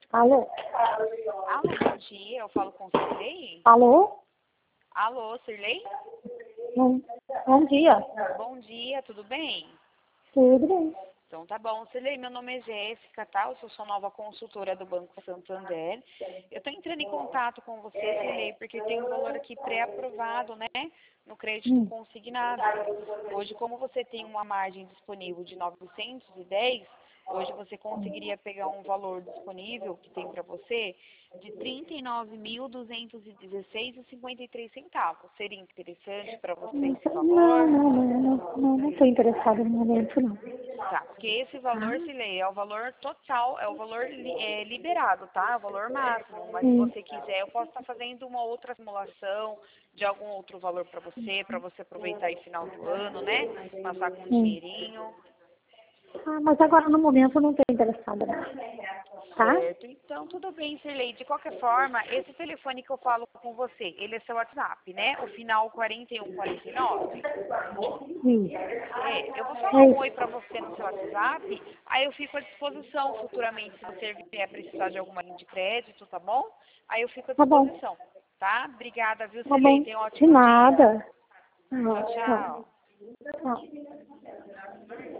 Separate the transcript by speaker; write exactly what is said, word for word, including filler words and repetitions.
Speaker 1: Alô?
Speaker 2: Alô, bom dia. Eu falo com Sirlei?
Speaker 1: Alô?
Speaker 2: Alô, Sirlei?
Speaker 1: Bom, bom dia.
Speaker 2: Bom dia, tudo bem?
Speaker 1: Tudo bem?
Speaker 2: Então tá bom. Sirlei, meu nome é Jéssica, tá? Eu sou sua nova consultora do Banco Santander. Eu tô entrando em contato com você, Sirlei, porque tem um valor aqui pré-aprovado, né? No crédito
Speaker 1: Hum.
Speaker 2: consignado. Hoje, como você tem uma margem disponível de novecentos e dez, hoje você conseguiria pegar um valor disponível que tem para você de trinta e nove mil duzentos e dezesseis reais e cinquenta e três centavos. Seria interessante para você esse
Speaker 1: Não,
Speaker 2: valor?
Speaker 1: não, não, não, não, não estou interessada no momento, não.
Speaker 2: Tá, porque esse
Speaker 1: Tá?
Speaker 2: valor, Silei, é o valor total, é o valor li, é, liberado, tá? É o valor máximo. Mas se
Speaker 1: Hum.
Speaker 2: você quiser, eu posso estar fazendo uma outra simulação de algum outro valor para você, para você aproveitar aí final do ano, né? Passar com um
Speaker 1: Hum.
Speaker 2: dinheirinho.
Speaker 1: Ah, mas agora no momento eu não estou interessada, não. Tá?
Speaker 2: Certo, então tudo bem, Sirlei. De qualquer forma, esse telefone que eu falo com você, ele é seu WhatsApp, né? O final quarenta e um quarenta e nove.
Speaker 1: Hum.
Speaker 2: É, eu vou falar
Speaker 1: É
Speaker 2: um oi
Speaker 1: isso.
Speaker 2: pra você no seu WhatsApp, aí eu fico à disposição futuramente se você vier precisar de alguma linha de crédito, tá bom? Aí eu fico à
Speaker 1: Tá bom.
Speaker 2: disposição, tá? Obrigada, viu,
Speaker 1: Tá
Speaker 2: Sirlei?
Speaker 1: bom.
Speaker 2: Tenha um
Speaker 1: De
Speaker 2: ótimo dia.
Speaker 1: nada.
Speaker 2: Tchau,
Speaker 1: Ah,
Speaker 2: tchau.
Speaker 1: tchau. Tchau.